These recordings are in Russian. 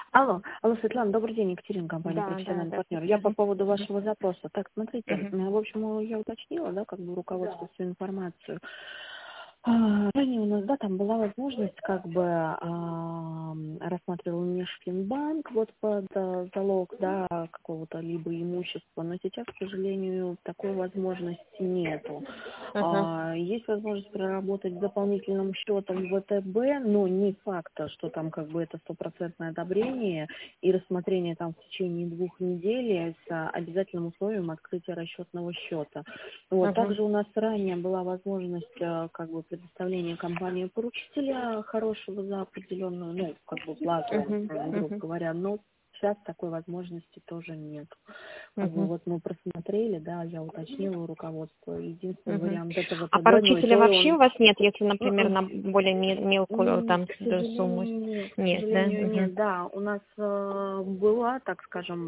Алло, Светлана, добрый день, Екатерина, компания Да, да, «Профессиональный да. партнер». Я по поводу Мгм, вашего запроса. Так, смотрите, мгм, в общем, я уточнила, да, как бы руководство всю информацию. Ранее у нас, да, там была возможность, как бы, рассматривал Межфинбанк вот под залог, да, какого-то либо имущества, но сейчас, к сожалению, такой возможности нету. мгм, Есть возможность проработать с дополнительным счетом ВТБ, но не факт, что там как бы это стопроцентное одобрение и рассмотрение там в течение 2 недель с обязательным условием открытия расчетного счета. Вот. мгм, Также у нас ранее была возможность как бы предоставления компании поручителя хорошего за определенную, ну, как бы плату, мгм, грубо мгм, говоря, но сейчас такой возможности тоже нет. Как бы мгм, вот мы просмотрели, да, я уточнила у руководства. Единственный мгм. вариант это А ВТБ, но и поручителя то, и вообще он у вас нет, если, например, м-м, на более мелкую там к сумму? сожалению, нет. К Нет, да? сожалению, Мгм, нет. Да, у нас была, так скажем,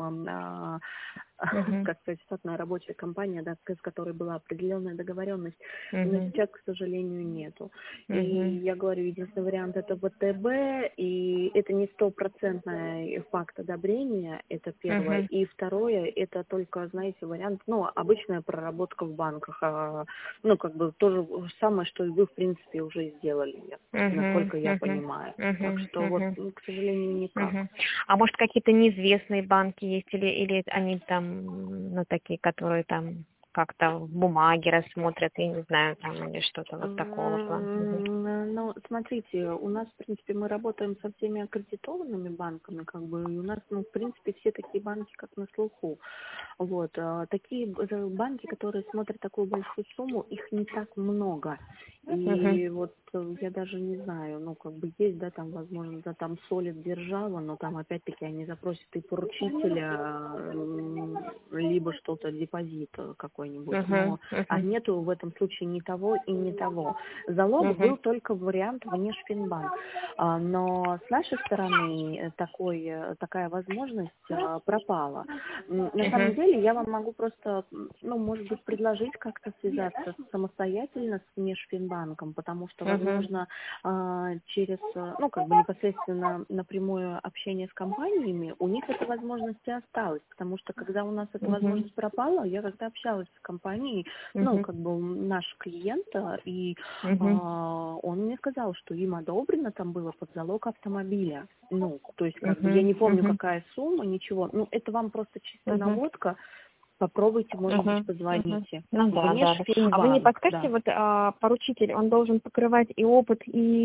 мгм, как сказать, штатная рабочая компания, да, с которой была определенная договоренность, но мгм, сейчас, к сожалению, нету. И мгм, я говорю, единственный вариант это ВТБ, и это не стопроцентный факт одобрения, это первое. мгм, И второе, это только, знаете, вариант, ну, обычная проработка в банках, ну, как бы то же самое, что и вы, в принципе, уже сделали, мгм, насколько я мгм, понимаю. Так мгм, что вот, мгм, к сожалению, никак. мгм. А может, какие-то неизвестные банки есть, или они там, ну, такие, которые там как-то в бумаге рассмотрят, я не знаю, там, или что-то вот такого плана? Мгм. Ну, смотрите, у нас, в принципе, мы работаем со всеми аккредитованными банками, как бы, и у нас, ну, в принципе, все такие банки, как на слуху. Вот, такие банки, которые смотрят такую большую сумму, их не так много. Мгм. И вот я даже не знаю, ну, как бы есть, да, там, возможно, да, там солид держава, но там, опять-таки, они запросят и поручителя, либо что-то, депозит какой-нибудь. Мгм. Но Мгм. нету в этом случае ни того и ни того. Залог Мгм. был только вариант Внешфинбанк. Но с нашей стороны такая возможность пропала. На самом Мгм. деле я вам могу просто, ну, может быть, предложить как-то связаться самостоятельно с Межфинбанком, потому что, Мгм. возможно, через, ну, как бы непосредственно напрямую общение с компаниями, у них эта возможность и осталась, потому что когда у нас эта Мгм. возможность пропала, я когда общалась с компанией, ну, Мгм. как бы наш клиент, и Мгм. он мне сказал, что им одобрено там было под залог автомобиля. Ну, то есть, как бы, я Мгм. не помню, Мгм. какая сумма, ничего. Ну, это вам просто чисто Мгм. наводка. Попробуйте, может быть, Мгм. Мгм. позвоните. Ну да, да, да. А вы не Внешфинбанк, подскажете, да. вот поручитель, он должен покрывать и опыт,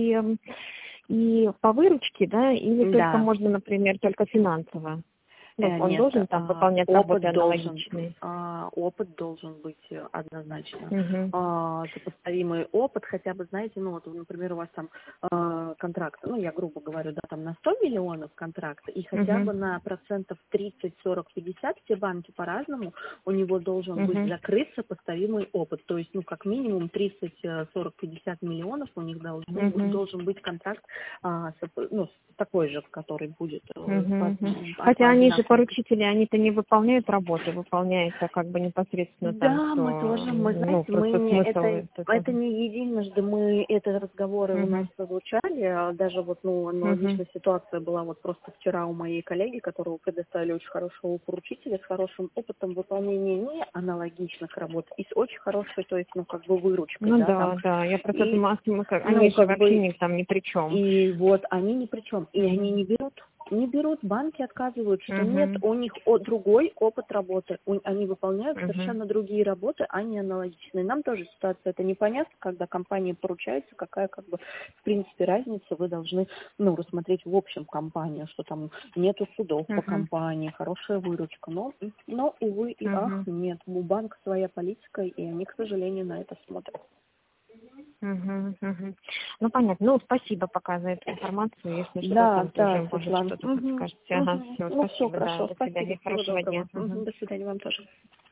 и по выручке, да, или только Да, можно, например, только финансово? Ну, он Нет, должен там выполнять работы аналогичные. опыт должен быть однозначно. Мгм. Сопоставимый опыт, хотя бы, знаете, ну, вот, например, у вас там контракт, ну, я грубо говорю, да, там на 100 миллионов контракта, и хотя Мгм. бы на процентов 30, 40, 50, все банки по-разному, у него должен быть Мгм. закрыт сопоставимый опыт. То есть, ну, как минимум 30, 40, 50 миллионов у них Мгм. должен быть контракт, ну, такой же, который будет Мгм, мгм. по Хотя они же одинаковым. поручители, они-то не выполняют работу, выполняется как бы непосредственно там, Да, мы кто, тоже, мы, ну, знаете, мы просто не, смысл это, этот. это не единожды, мы, это разговоры у нас Мгм, звучали, даже вот, ну, мгм, аналогичная ситуация была вот просто вчера у моей коллеги, которого предоставили очень хорошего поручителя с хорошим опытом выполнения не аналогичных работ и с очень хорошей, то есть, ну, как бы выручкой, ну да, там, да, да, я просто и, думала, ну, они же как вообще бы, не, там ни при чем. и вот они ни при чем, и они Мгм, не берут, банки отказывают, что нет, мгм, у них другой опыт работы, они выполняют мгм, совершенно другие работы, а не аналогичные. Нам тоже ситуация это непонятно, когда компания поручается, какая как бы в принципе разница, вы должны, ну, рассмотреть в общем компанию, что там нету судов по мгм, компании, хорошая выручка, но увы и ах, мгм, нет, у банка своя политика, и они, к сожалению, на это смотрят. мгм, мгм. Ну понятно. Ну спасибо пока за эту информацию. Если что, Да, там тоже да, может Светлана. что-то подскажете. Ага, все, Ну, все спасибо, да, хорошо, до спасибо, свидания, всего хорошего доброго. дня. Мгм. До свидания вам тоже.